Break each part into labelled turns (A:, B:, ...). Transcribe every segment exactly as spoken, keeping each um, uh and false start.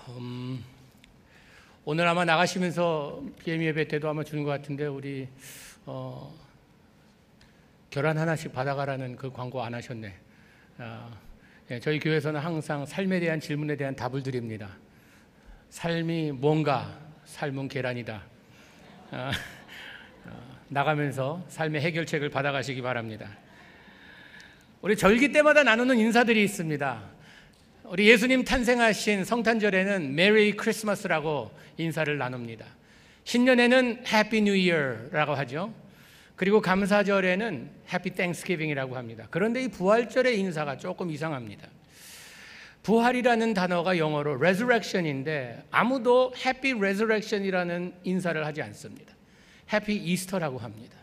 A: 음, 오늘 아마 나가시면서 비엠 예배 때도 아마 주는 것 같은데 우리 어, 결혼 하나씩 받아가라는 그 광고 안 하셨네. 아, 예, 저희 교회에서는 항상 삶에 대한 질문에 대한 답을 드립니다. 삶이 뭔가? 삶은 계란이다. 아, 어, 나가면서 삶의 해결책을 받아가시기 바랍니다. 우리 절기 때마다 나누는 인사들이 있습니다. 우리 예수님 탄생하신 성탄절에는 메리 크리스마스라고 인사를 나눕니다. 신년에는 해피 뉴 이어라고 하죠. 그리고 감사절에는 해피 땡스기빙이라고 합니다. 그런데 이 부활절의 인사가 조금 이상합니다. 부활이라는 단어가 영어로 resurrection인데 아무도 해피 resurrection이라는 인사를 하지 않습니다. 해피 이스터라고 합니다.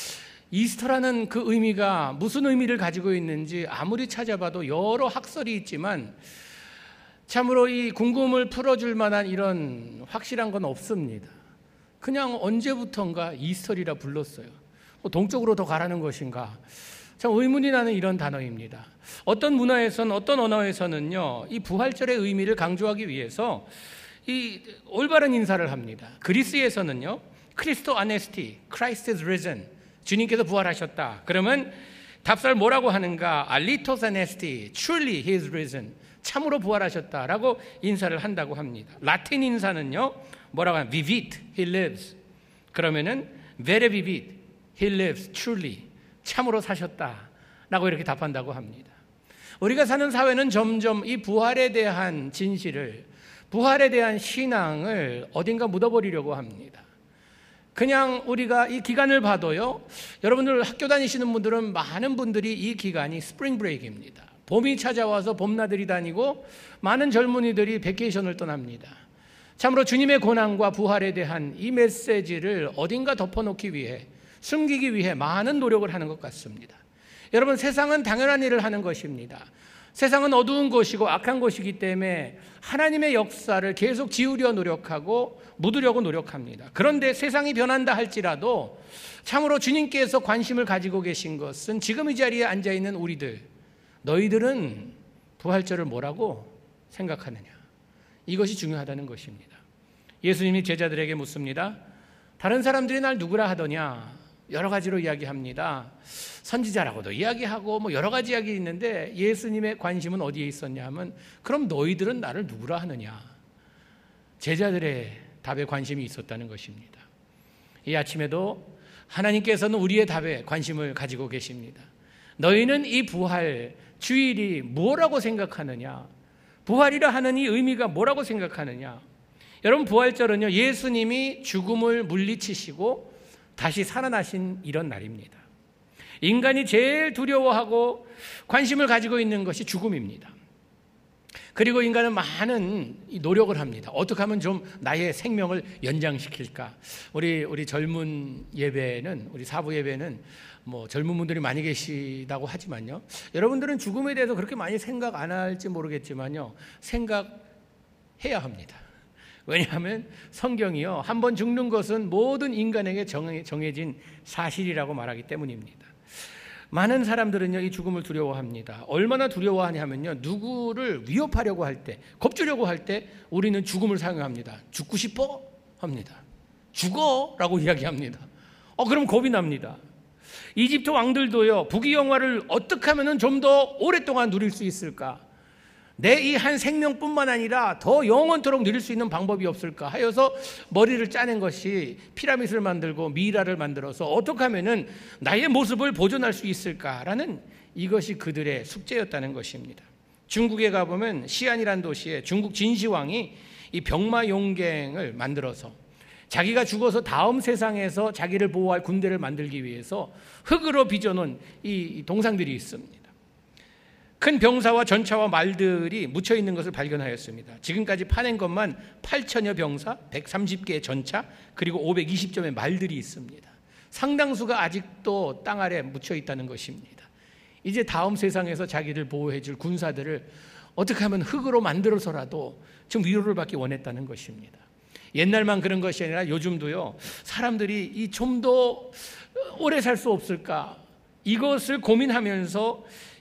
A: 이스터라는 그 의미가 무슨 의미를 가지고 있는지 아무리 찾아봐도 여러 학설이 있지만 참으로 이 궁금을 풀어줄 만한 이런 확실한 건 없습니다. 그냥 언제부턴가 이스터리라 불렀어요. 뭐 동쪽으로 더 가라는 것인가? 참 의문이 나는 이런 단어입니다. 어떤 문화에서는 어떤 언어에서는요, 이 부활절의 의미를 강조하기 위해서 이 올바른 인사를 합니다. 그리스에서는요, 크리스토 아네스티, Christ is risen, 주님께서 부활하셨다. 그러면 답사를 뭐라고 하는가? 알리토스 아네스티, truly he is risen, 참으로 부활하셨다라고 인사를 한다고 합니다. 라틴 인사는요, 뭐라고 하냐? vivit, he lives. 그러면은 vere vivit, he lives truly, 참으로 사셨다라고 이렇게 답한다고 합니다. 우리가 사는 사회는 점점 이 부활에 대한 진실을, 부활에 대한 신앙을 어딘가 묻어버리려고 합니다. 그냥 우리가 이 기간을 봐도요, 여러분들 학교 다니시는 분들은 많은 분들이 이 기간이 스프링 브레이크입니다. 봄이 찾아와서 봄나들이 다니고 많은 젊은이들이 베케이션을 떠납니다. 참으로 주님의 고난과 부활에 대한 이 메시지를 어딘가 덮어놓기 위해, 숨기기 위해 많은 노력을 하는 것 같습니다. 여러분, 세상은 당연한 일을 하는 것입니다. 세상은 어두운 곳이고 악한 곳이기 때문에 하나님의 역사를 계속 지우려 노력하고 묻으려고 노력합니다. 그런데 세상이 변한다 할지라도 참으로 주님께서 관심을 가지고 계신 것은 지금 이 자리에 앉아있는 우리들, 너희들은 부활절을 뭐라고 생각하느냐, 이것이 중요하다는 것입니다. 예수님이 제자들에게 묻습니다. 다른 사람들이 날 누구라 하더냐? 여러 가지로 이야기합니다. 선지자라고도 이야기하고 뭐 여러 가지 이야기 있는데 예수님의 관심은 어디에 있었냐 하면, 그럼 너희들은 나를 누구라 하느냐? 제자들의 답에 관심이 있었다는 것입니다. 이 아침에도 하나님께서는 우리의 답에 관심을 가지고 계십니다. 너희는 이 부활 주일이 뭐라고 생각하느냐? 부활이라 하는 이 의미가 뭐라고 생각하느냐? 여러분, 부활절은요, 예수님이 죽음을 물리치시고 다시 살아나신 이런 날입니다. 인간이 제일 두려워하고 관심을 가지고 있는 것이 죽음입니다. 그리고 인간은 많은 노력을 합니다. 어떻게 하면 좀 나의 생명을 연장시킬까? 우리 우리 젊은 예배는, 우리 사부 예배는 뭐 젊은 분들이 많이 계시다고 하지만요, 여러분들은 죽음에 대해서 그렇게 많이 생각 안 할지 모르겠지만요, 생각해야 합니다. 왜냐하면 성경이요, 한 번 죽는 것은 모든 인간에게 정해진 사실이라고 말하기 때문입니다. 많은 사람들은요, 이 죽음을 두려워합니다. 얼마나 두려워하냐면요, 누구를 위협하려고 할 때, 겁주려고 할 때 우리는 죽음을 사용합니다. 죽고 싶어? 합니다. 죽어? 라고 이야기합니다. 어, 그럼 겁이 납니다. 이집트 왕들도요, 부귀영화를 어떻게 하면 좀 더 오랫동안 누릴 수 있을까? 내 이 한 생명뿐만 아니라 더 영원토록 누릴 수 있는 방법이 없을까 하여서 머리를 짜낸 것이 피라밋을 만들고 미이라를 만들어서 어떻게 하면은 나의 모습을 보존할 수 있을까라는, 이것이 그들의 숙제였다는 것입니다. 중국에 가보면 시안이라는 도시에 중국 진시황이 이 병마용갱을 만들어서 자기가 죽어서 다음 세상에서 자기를 보호할 군대를 만들기 위해서 흙으로 빚어놓은 이 동상들이 있습니다. 큰 병사와 전차와 말들이 묻혀있는 것을 발견하였습니다. 지금까지 파낸 것만 팔천여 병사, 백삼십 개의 전차, 그리고 오백이십 점의 말들이 있습니다. 상당수가 아직도 땅 아래 묻혀있다는 것입니다. 이제 다음 세상에서 자기를 보호해줄 군사들을 어떻게 하면 흙으로 만들어서라도 좀 위로를 받기 원했다는 것입니다. 옛날만 그런 것이 아니라 요즘도요, 사람들이 이 좀 더 오래 살 수 없을까, 이것을 고민하면서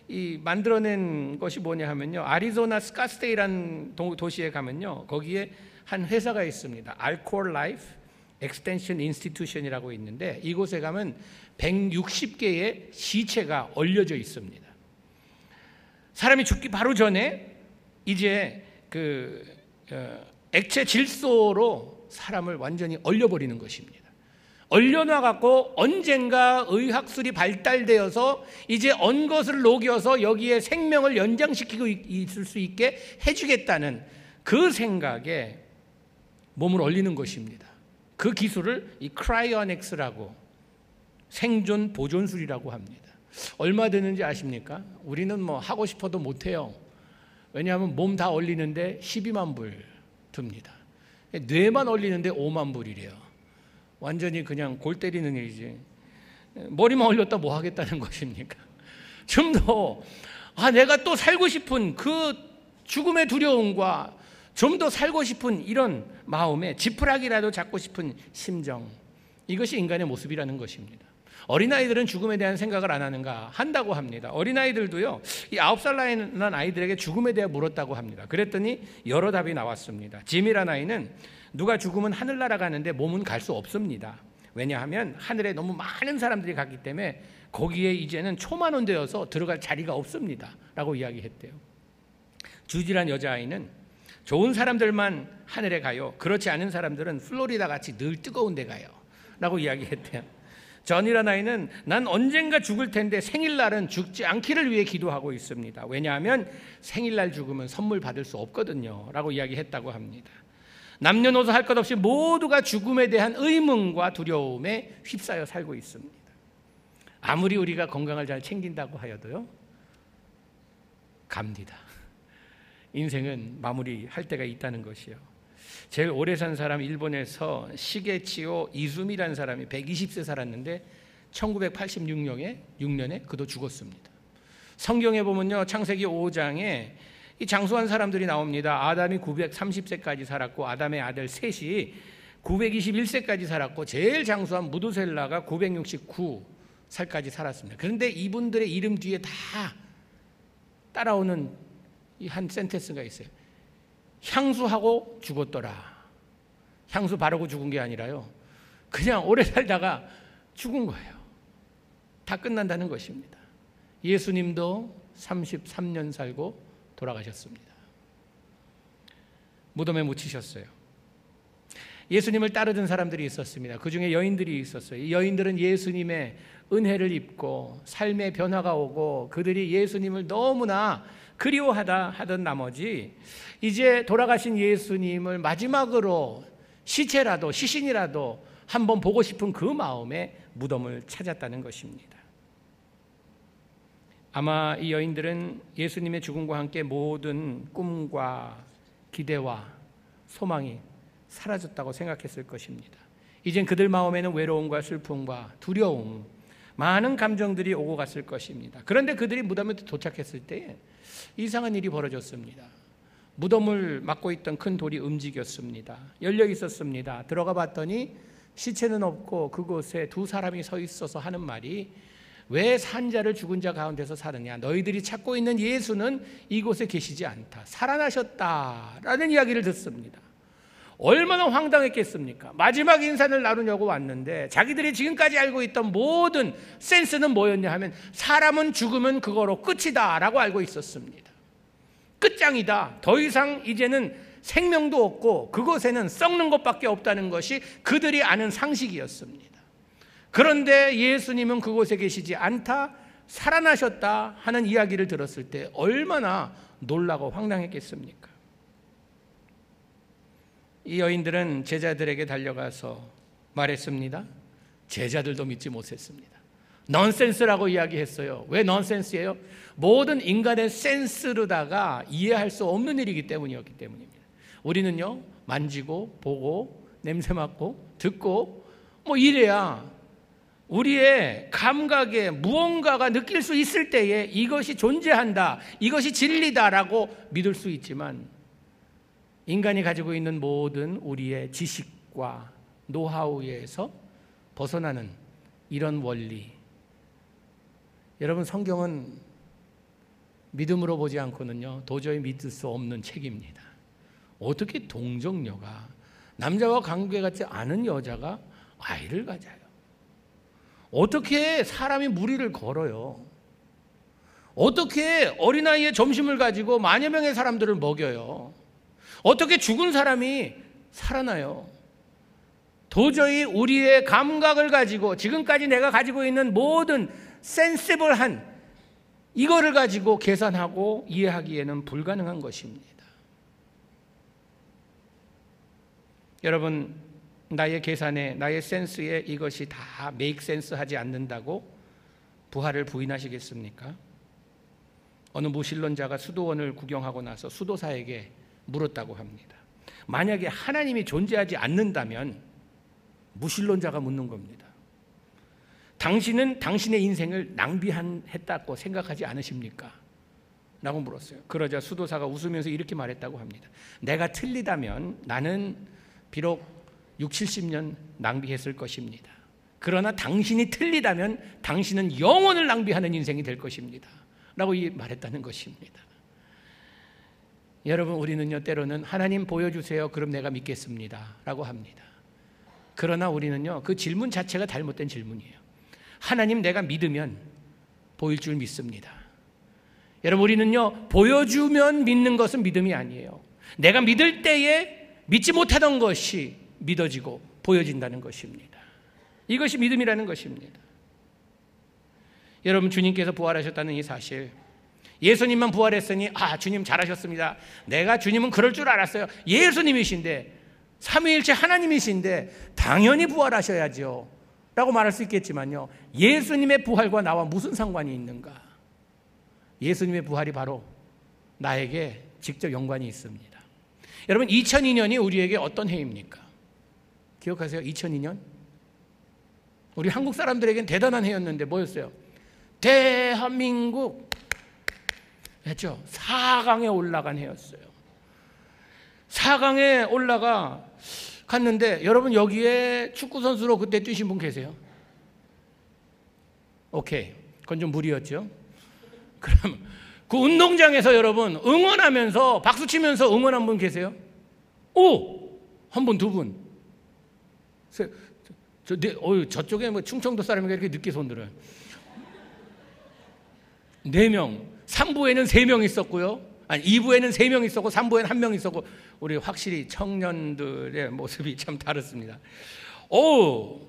A: 이 만들어낸 것이 뭐냐 하면요, 아리조나 스카스데이라는 도시에 가면요, 거기에 한 회사가 있습니다. 알코올 라이프 엑스텐션 인스티튜션이라고 있는데, 이곳에 가면 백육십 개의 시체가 얼려져 있습니다. 사람이 죽기 바로 전에 이제 그 어, 액체 질소로 사람을 완전히 얼려버리는 것입니다. 얼려놔갖고 언젠가 의학술이 발달되어서 이제 언 것을 녹여서 여기에 생명을 연장시키고 있을 수 있게 해주겠다는 그 생각에 몸을 얼리는 것입니다. 그 기술을 이 크라이오닉스라고, 생존 보존술이라고 합니다. 얼마 드는지 아십니까? 우리는 뭐 하고 싶어도 못해요. 왜냐하면 몸 다 얼리는데 십이만 불 듭니다. 뇌만 얼리는데 오만 불이래요. 완전히 그냥 골 때리는 일이지. 머리만 얼렸다 뭐 하겠다는 것입니까? 좀 더, 아, 내가 또 살고 싶은 그 죽음의 두려움과 좀 더 살고 싶은 이런 마음에 지푸라기라도 잡고 싶은 심정, 이것이 인간의 모습이라는 것입니다. 어린아이들은 죽음에 대한 생각을 안 하는가? 한다고 합니다. 어린아이들도요, 이 아홉 살 난 아이들에게 죽음에 대해 물었다고 합니다. 그랬더니 여러 답이 나왔습니다. 짐이라는 아이는 누가 죽으면 하늘 날아가는데 몸은 갈 수 없습니다. 왜냐하면 하늘에 너무 많은 사람들이 갔기 때문에 거기에 이제는 초만원 되어서 들어갈 자리가 없습니다 라고 이야기했대요. 주지란 여자아이는 좋은 사람들만 하늘에 가요, 그렇지 않은 사람들은 플로리다 같이 늘 뜨거운 데 가요 라고 이야기했대요. 전이라는 아이는 난 언젠가 죽을 텐데 생일날은 죽지 않기를 위해 기도하고 있습니다. 왜냐하면 생일날 죽으면 선물 받을 수 없거든요 라고 이야기했다고 합니다. 남녀노소 할 것 없이 모두가 죽음에 대한 의문과 두려움에 휩싸여 살고 있습니다. 아무리 우리가 건강을 잘 챙긴다고 하여도요, 갑니다. 인생은 마무리할 때가 있다는 것이요. 제일 오래 산 사람, 일본에서 시게치오 이수미라는 사람이 백이십 세 살았는데 천구백팔십육 년에 그도 죽었습니다. 성경에 보면요, 창세기 오 장에 이 장수한 사람들이 나옵니다. 아담이 구백삼십 세까지 살았고 아담의 아들 셋이 구백이십일 세까지 살았고 제일 장수한 무두셀라가 구백육십구 살까지 살았습니다. 그런데 이분들의 이름 뒤에 다 따라오는 이 한 센텐스가 있어요. 향수하고 죽었더라. 향수 바르고 죽은 게 아니라요, 그냥 오래 살다가 죽은 거예요. 다 끝난다는 것입니다. 예수님도 삼십삼 년 살고 돌아가셨습니다. 무덤에 묻히셨어요. 예수님을 따르던 사람들이 있었습니다. 그 중에 여인들이 있었어요. 이 여인들은 예수님의 은혜를 입고 삶의 변화가 오고 그들이 예수님을 너무나 그리워하다 하던 나머지 이제 돌아가신 예수님을 마지막으로 시체라도 시신이라도 한번 보고 싶은 그 마음에 무덤을 찾았다는 것입니다. 아마 이 여인들은 예수님의 죽음과 함께 모든 꿈과 기대와 소망이 사라졌다고 생각했을 것입니다. 이젠 그들 마음에는 외로움과 슬픔과 두려움, 많은 감정들이 오고 갔을 것입니다. 그런데 그들이 무덤에 도착했을 때 이상한 일이 벌어졌습니다. 무덤을 막고 있던 큰 돌이 움직였습니다. 열려 있었습니다. 들어가 봤더니 시체는 없고 그곳에 두 사람이 서 있어서 하는 말이, 왜 산 자를 죽은 자 가운데서 사느냐, 너희들이 찾고 있는 예수는 이곳에 계시지 않다, 살아나셨다라는 이야기를 듣습니다. 얼마나 황당했겠습니까? 마지막 인사를 나누려고 왔는데 자기들이 지금까지 알고 있던 모든 센스는 뭐였냐 하면 사람은 죽으면 그거로 끝이다 라고 알고 있었습니다. 끝장이다, 더 이상 이제는 생명도 없고 그곳에는 썩는 것밖에 없다는 것이 그들이 아는 상식이었습니다. 그런데 예수님은 그곳에 계시지 않다, 살아나셨다 하는 이야기를 들었을 때 얼마나 놀라고 황당했겠습니까? 이 여인들은 제자들에게 달려가서 말했습니다. 제자들도 믿지 못했습니다. 넌센스라고 이야기했어요. 왜 넌센스예요? 모든 인간의 센스로다가 이해할 수 없는 일이기 때문이었기 때문입니다. 우리는요, 만지고 보고 냄새 맡고 듣고 뭐 이래야 우리의 감각에 무언가가 느낄 수 있을 때에 이것이 존재한다, 이것이 진리다라고 믿을 수 있지만, 인간이 가지고 있는 모든 우리의 지식과 노하우에서 벗어나는 이런 원리, 여러분 성경은 믿음으로 보지 않고는요 도저히 믿을 수 없는 책입니다. 어떻게 동정녀가, 남자와 관계같지 않은 여자가 아이를 가져요? 어떻게 사람이 무리를 걸어요? 어떻게 어린아이의 점심을 가지고 만여 명의 사람들을 먹여요? 어떻게 죽은 사람이 살아나요? 도저히 우리의 감각을 가지고 지금까지 내가 가지고 있는 모든 센시블한 이거를 가지고 계산하고 이해하기에는 불가능한 것입니다. 여러분, 나의 계산에, 나의 센스에 이것이 다 메이크 센스 하지 않는다고 부활을 부인하시겠습니까? 어느 무신론자가 수도원을 구경하고 나서 수도사에게 물었다고 합니다. 만약에 하나님이 존재하지 않는다면, 무신론자가 묻는 겁니다, 당신은 당신의 인생을 낭비했다고 생각하지 않으십니까? 라고 물었어요. 그러자 수도사가 웃으면서 이렇게 말했다고 합니다. 내가 틀리다면 나는 비록 육칠십 년 낭비했을 것입니다. 그러나 당신이 틀리다면 당신은 영원을 낭비하는 인생이 될 것입니다. 라고 말했다는 것입니다. 여러분, 우리는요 때로는 하나님 보여주세요, 그럼 내가 믿겠습니다 라고 합니다. 그러나 우리는요 그 질문 자체가 잘못된 질문이에요. 하나님, 내가 믿으면 보일 줄 믿습니다. 여러분, 우리는요 보여주면 믿는 것은 믿음이 아니에요. 내가 믿을 때에 믿지 못하던 것이 믿어지고 보여진다는 것입니다. 이것이 믿음이라는 것입니다. 여러분, 주님께서 부활하셨다는 이 사실, 예수님만 부활했으니 아 주님 잘하셨습니다, 내가 주님은 그럴 줄 알았어요, 예수님이신데, 삼위일체 하나님이신데 당연히 부활하셔야죠 라고 말할 수 있겠지만요, 예수님의 부활과 나와 무슨 상관이 있는가? 예수님의 부활이 바로 나에게 직접 연관이 있습니다. 여러분, 이천이 년이 우리에게 어떤 해입니까? 기억하세요? 이천이 년? 우리 한국 사람들에겐 대단한 해였는데 뭐였어요? 대한민국 했죠. 사 강에 올라간 해였어요. 사 강에 올라가 갔는데, 여러분 여기에 축구 선수로 그때 뛰신 분 계세요? 오케이, 그건 좀 무리였죠. 그럼 그 운동장에서 여러분 응원하면서 박수 치면서 응원한 분 계세요? 오! 한 분, 두 분. 저, 저, 네, 어휴, 저쪽에 뭐 충청도 사람이 이렇게 늦게 손들어요. 네 명. 삼 부에는 세 명 있었고요. 아니, 이 부에는 세 명 있었고 삼 부에는 한 명 있었고, 우리 확실히 청년들의 모습이 참 다릅니다. 오!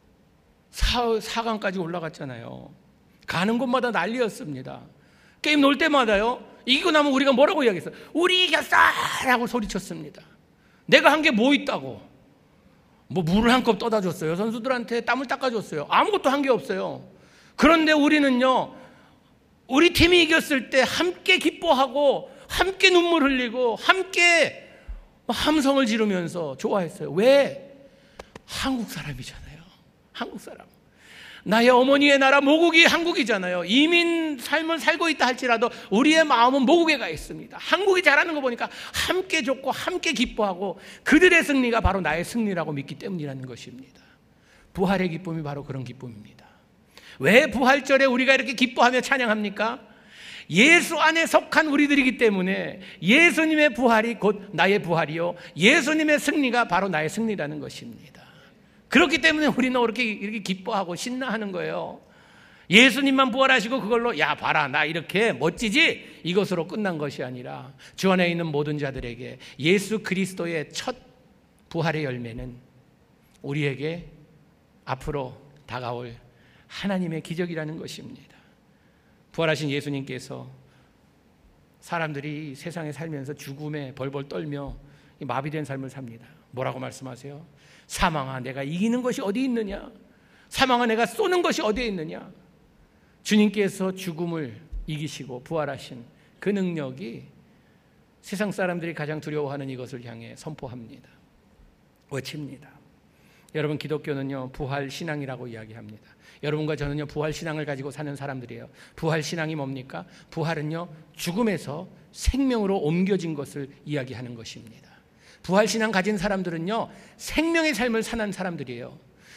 A: 사 강까지 올라갔잖아요. 가는 곳마다 난리였습니다. 게임 놀 때마다요, 이기고 나면 우리가 뭐라고 이야기했어요? 우리 이겼어! 라고 소리쳤습니다. 내가 한 게 뭐 있다고? 뭐 물을 한 컵 떠다 줬어요? 선수들한테 땀을 닦아줬어요? 아무것도 한 게 없어요. 그런데 우리는요, 우리 팀이 이겼을 때 함께 기뻐하고 함께 눈물 흘리고 함께 함성을 지르면서 좋아했어요. 왜? 한국 사람이잖아요. 한국 사람. 나의 어머니의 나라 모국이 한국이잖아요. 이민 삶을 살고 있다 할지라도 우리의 마음은 모국에 가 있습니다. 한국이 잘하는 거 보니까 함께 좋고 함께 기뻐하고, 그들의 승리가 바로 나의 승리라고 믿기 때문이라는 것입니다. 부활의 기쁨이 바로 그런 기쁨입니다. 왜 부활절에 우리가 이렇게 기뻐하며 찬양합니까? 예수 안에 속한 우리들이기 때문에 예수님의 부활이 곧 나의 부활이요, 예수님의 승리가 바로 나의 승리라는 것입니다. 그렇기 때문에 우리는 이렇게, 이렇게 기뻐하고 신나하는 거예요. 예수님만 부활하시고 그걸로 야 봐라 나 이렇게 멋지지, 이것으로 끝난 것이 아니라 주 안에 있는 모든 자들에게 예수 그리스도의 첫 부활의 열매는 우리에게 앞으로 다가올 하나님의 기적이라는 것입니다. 부활하신 예수님께서 사람들이 세상에 살면서 죽음에 벌벌 떨며 마비된 삶을 삽니다. 뭐라고 말씀하세요? 사망아, 내가 이기는 것이 어디 있느냐? 사망아, 내가 쏘는 것이 어디에 있느냐? 주님께서 죽음을 이기시고 부활하신 그 능력이 세상 사람들이 가장 두려워하는 이것을 향해 선포합니다. 외칩니다. 여러분, 기독교는요 부활 신앙이라고 이야기합니다. 여러분과 저는요 부활 신앙을 가지고 사는 사람들이에요. 부활 신앙이 뭡니까? 부활은요 죽음에서 생명으로 옮겨진 것을 이야기하는 것입니다. 부활 신앙 가진 사람들은요 생명의 삶을 사는 사람들이에요.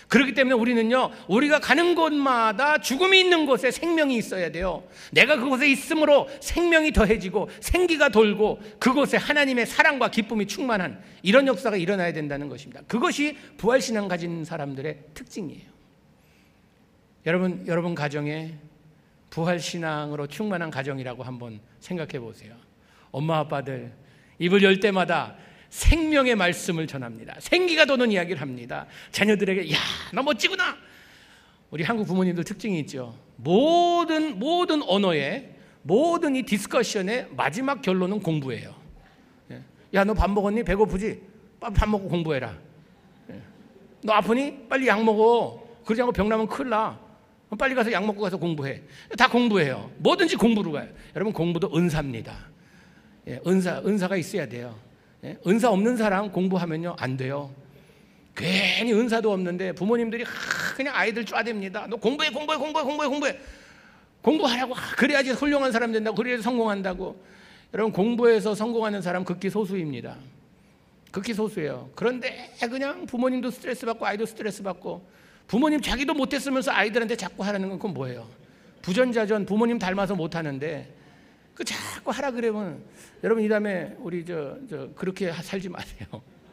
A: 그렇기 때문에 우리는요, 우리가 가는 곳마다 죽음이 있는 곳에 생명이 있어야 돼요. 내가 그곳에 있음으로 생명이 더해지고 생기가 돌고 그곳에 하나님의 사랑과 기쁨이 충만한 이런 역사가 일어나야 된다는 것입니다. 그것이 부활신앙 가진 사람들의 특징이에요. 여러분, 여러분 가정에 부활신앙으로 충만한 가정이라고 한번 생각해 보세요. 엄마 아빠들 입을 열 때마다 생명의 말씀을 전합니다. 생기가 도는 이야기를 합니다. 자녀들에게 야, 너 멋지구나. 우리 한국 부모님들 특징이 있죠. 모든 모든 언어의 모든 이 디스커션의 마지막 결론은 공부예요. 야, 너 밥 먹었니? 배고프지? 밥 먹고 공부해라. 너 아프니? 빨리 약 먹어. 그러지 않고 병 나면 큰일 나. 빨리 가서 약 먹고 가서 공부해. 다 공부해요. 뭐든지 공부로 가요. 여러분, 공부도 은사입니다. 은사, 은사가 있어야 돼요. 은사 없는 사람 공부하면요 안 돼요. 괜히 은사도 없는데 부모님들이 그냥 아이들 쪼아댑니다. 너 공부해 공부해 공부해 공부해 공부해 공부하라고. 그래야지 훌륭한 사람 된다고. 그래야지 성공한다고. 여러분, 공부해서 성공하는 사람 극히 소수입니다. 극히 소수예요. 그런데 그냥 부모님도 스트레스 받고 아이도 스트레스 받고, 부모님 자기도 못했으면서 아이들한테 자꾸 하라는 건 그건 뭐예요? 부전자전. 부모님 닮아서 못하는데 그 자꾸 하라 그러면, 여러분, 이 다음에 우리 저, 저 그렇게 살지 마세요.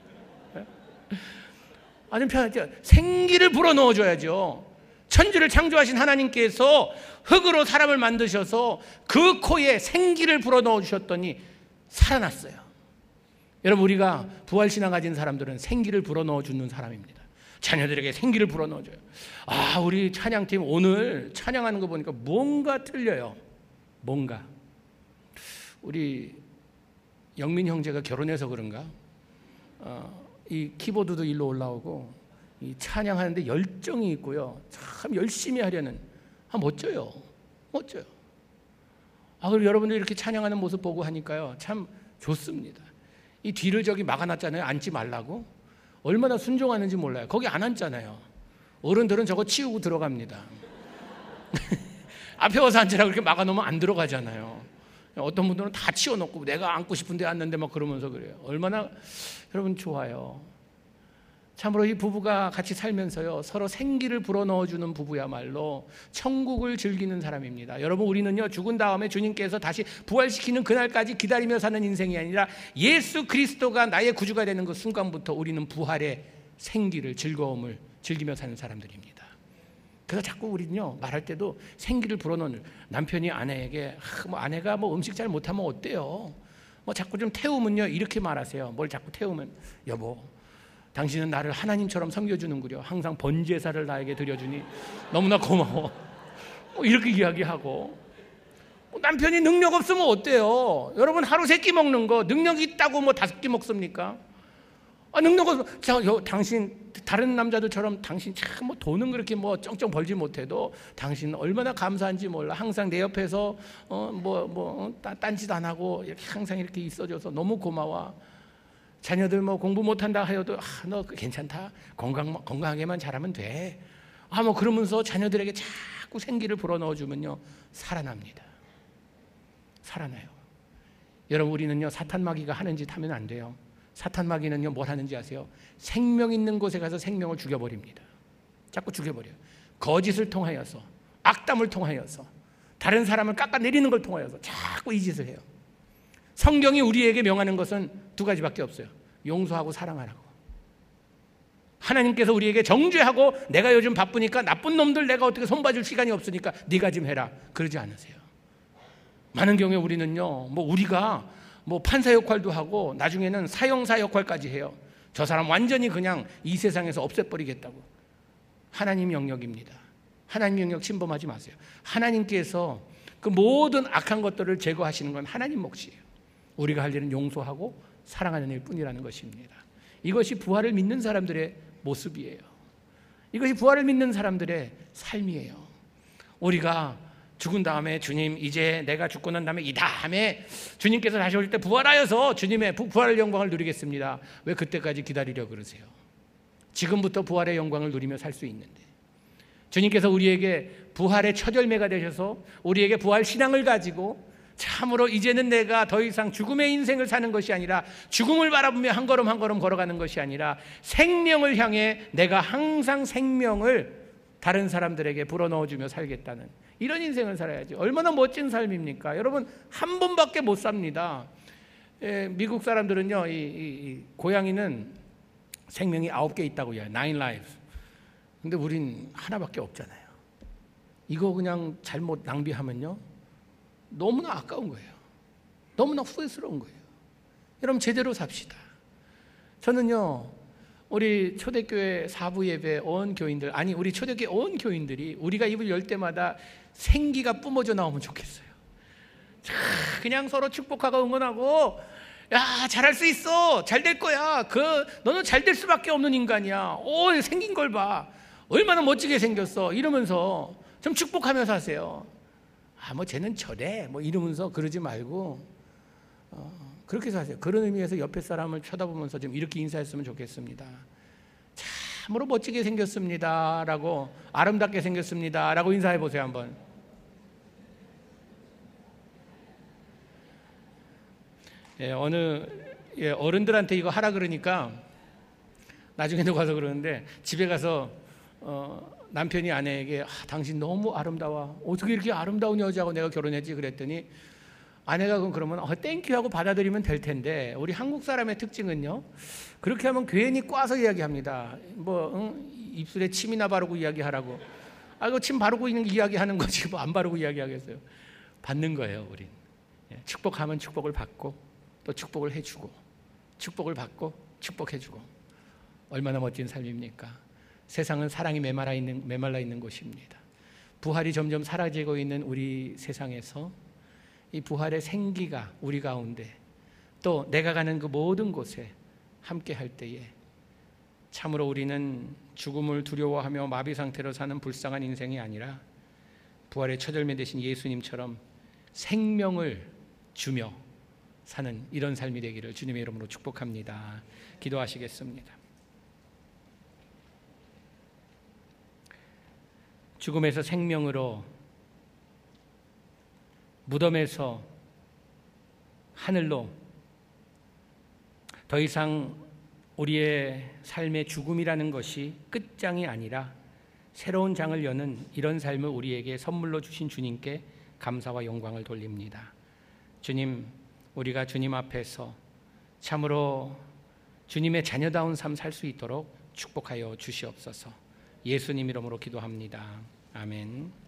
A: 아니, 편하죠. 생기를 불어넣어 줘야죠. 천지를 창조하신 하나님께서 흙으로 사람을 만드셔서 그 코에 생기를 불어넣어 주셨더니 살아났어요. 여러분, 우리가 부활신앙 가진 사람들은 생기를 불어넣어 주는 사람입니다. 자녀들에게 생기를 불어넣어 줘요. 아, 우리 찬양팀 오늘 찬양하는 거 보니까 뭔가 틀려요. 뭔가. 우리 영민 형제가 결혼해서 그런가? 어, 이 키보드도 일로 올라오고 이 찬양하는데 열정이 있고요. 참 열심히 하려는, 아, 멋져요. 멋져요. 아, 그리고 여러분들 이렇게 찬양하는 모습 보고 하니까요, 참 좋습니다. 이 뒤를 저기 막아놨잖아요. 앉지 말라고. 얼마나 순종하는지 몰라요. 거기 안 앉잖아요. 어른들은 저거 치우고 들어갑니다. 앞에 와서 앉으라고 이렇게 막아놓으면 안 들어가잖아요. 어떤 분들은 다 치워놓고 내가 앉고 싶은데 앉는데 막 그러면서 그래요. 얼마나 여러분 좋아요. 참으로 이 부부가 같이 살면서요, 서로 생기를 불어넣어주는 부부야말로 천국을 즐기는 사람입니다. 여러분, 우리는요 죽은 다음에 주님께서 다시 부활시키는 그날까지 기다리며 사는 인생이 아니라 예수 그리스도가 나의 구주가 되는 그 순간부터 우리는 부활의 생기를, 즐거움을 즐기며 사는 사람들입니다. 그래서 자꾸 우리는요 말할 때도 생기를 불어넣는, 남편이 아내에게 아, 뭐 아내가 뭐 음식 잘 못하면 어때요? 뭐 자꾸 좀 태우면요 이렇게 말하세요. 뭘 자꾸 태우면, 여보, 당신은 나를 하나님처럼 섬겨주는구려. 항상 번제사를 나에게 드려주니 너무나 고마워. 뭐 이렇게 이야기하고. 뭐 남편이 능력 없으면 어때요? 여러분, 하루 세 끼 먹는 거 능력이 있다고 뭐 다섯 끼 먹습니까? 아, 능력 없으면, 자, 여, 당신 다른 남자들처럼 당신 참 뭐 돈은 그렇게 뭐 쩡쩡 벌지 못해도 당신 얼마나 감사한지 몰라. 항상 내 옆에서 어 뭐 뭐 딴짓 안 하고 이렇게 항상 이렇게 있어줘서 너무 고마워. 자녀들 뭐 공부 못한다 하여도 아, 너 괜찮다. 건강, 건강하게만 잘하면 돼. 아, 뭐 그러면서 자녀들에게 자꾸 생기를 불어넣어주면요 살아납니다. 살아나요. 여러분, 우리는요 사탄 마귀가 하는 짓 하면 안 돼요. 사탄 마귀는요 뭘 하는지 아세요? 생명 있는 곳에 가서 생명을 죽여버립니다. 자꾸 죽여버려요. 거짓을 통하여서, 악담을 통하여서, 다른 사람을 깎아내리는 걸 통하여서 자꾸 이 짓을 해요. 성경이 우리에게 명하는 것은 두 가지밖에 없어요. 용서하고 사랑하라고. 하나님께서 우리에게 정죄하고 내가 요즘 바쁘니까 나쁜 놈들 내가 어떻게 손봐줄 시간이 없으니까 네가 좀 해라, 그러지 않으세요. 많은 경우에 우리는요 뭐 우리가 뭐 판사 역할도 하고 나중에는 사형사 역할까지 해요. 저 사람 완전히 그냥 이 세상에서 없애버리겠다고. 하나님 영역입니다. 하나님 영역 침범하지 마세요. 하나님께서 그 모든 악한 것들을 제거하시는 건 하나님 몫이에요. 우리가 할 일은 용서하고 사랑하는 일뿐이라는 것입니다. 이것이 부활을 믿는 사람들의 모습이에요. 이것이 부활을 믿는 사람들의 삶이에요. 우리가 죽은 다음에 주님, 이제 내가 죽고 난 다음에 이 다음에 주님께서 다시 오실 때 부활하여서 주님의 부활의 영광을 누리겠습니다. 왜 그때까지 기다리려 그러세요? 지금부터 부활의 영광을 누리며 살 수 있는데, 주님께서 우리에게 부활의 첫 열매가 되셔서 우리에게 부활 신앙을 가지고 참으로 이제는 내가 더 이상 죽음의 인생을 사는 것이 아니라 죽음을 바라보며 한 걸음 한 걸음 걸어가는 것이 아니라 생명을 향해 내가 항상 생명을 다른 사람들에게 불어넣어주며 살겠다는 이런 인생을 살아야지. 얼마나 멋진 삶입니까? 여러분, 한 번밖에 못 삽니다. 예, 미국 사람들은요, 이, 이, 이 고양이는 생명이 아홉 개 있다고 해요. nine lives. 근데 우린 하나밖에 없잖아요. 이거 그냥 잘못 낭비하면요, 너무나 아까운 거예요. 너무나 후회스러운 거예요. 여러분, 제대로 삽시다. 저는요, 우리 초대교회 사부 예배 온 교인들, 아니 우리 초대교회 온 교인들이 우리가 입을 열 때마다 생기가 뿜어져 나오면 좋겠어요. 자, 그냥 서로 축복하고 응원하고, 야, 잘할 수 있어, 잘 될 거야, 그 너는 잘 될 수밖에 없는 인간이야, 오, 생긴 걸 봐, 얼마나 멋지게 생겼어, 이러면서 좀 축복하면서 하세요. 아, 뭐 쟤는 저래, 뭐 이러면서 그러지 말고 어, 그렇게 해서 하세요. 그런 의미에서 옆에 사람을 쳐다보면서 좀 이렇게 인사했으면 좋겠습니다. 참으로 멋지게 생겼습니다 라고, 아름답게 생겼습니다 라고 인사해 보세요. 한번. 예, 어느 예, 어른들한테 이거 하라 그러니까 나중에도 가서 그러는데, 집에 가서 어, 남편이 아내에게, 아, 당신 너무 아름다워, 어떻게 이렇게 아름다운 여자하고 내가 결혼했지 그랬더니, 아내가 그러면 어, 땡큐 하고 받아들이면 될 텐데, 우리 한국 사람의 특징은요, 그렇게 하면 괜히 꽈서 이야기합니다. 뭐 응? 입술에 침이나 바르고 이야기하라고. 아, 이거 침 바르고 있는 이야기하는 거지 뭐 안 바르고 이야기하겠어요. 받는 거예요. 우린 축복하면 축복을 받고 또 축복을 해주고, 축복을 받고 축복해주고. 얼마나 멋진 삶입니까? 세상은 사랑이 메말라 있는, 메말라 있는 곳입니다. 부활이 점점 사라지고 있는 우리 세상에서 이 부활의 생기가 우리 가운데, 또 내가 가는 그 모든 곳에 함께 할 때에 참으로 우리는 죽음을 두려워하며 마비 상태로 사는 불쌍한 인생이 아니라 부활의 처절매 되신 예수님처럼 생명을 주며 사는 이런 삶이 되기를 주님의 이름으로 축복합니다. 기도하시겠습니다. 죽음에서 생명으로, 무덤에서 하늘로, 더 이상 우리의 삶의 죽음이라는 것이 끝장이 아니라 새로운 장을 여는 이런 삶을 우리에게 선물로 주신 주님께 감사와 영광을 돌립니다. 주님, 우리가 주님 앞에서 참으로 주님의 자녀다운 삶 살 수 있도록 축복하여 주시옵소서. 예수님 이름으로 기도합니다. 아멘.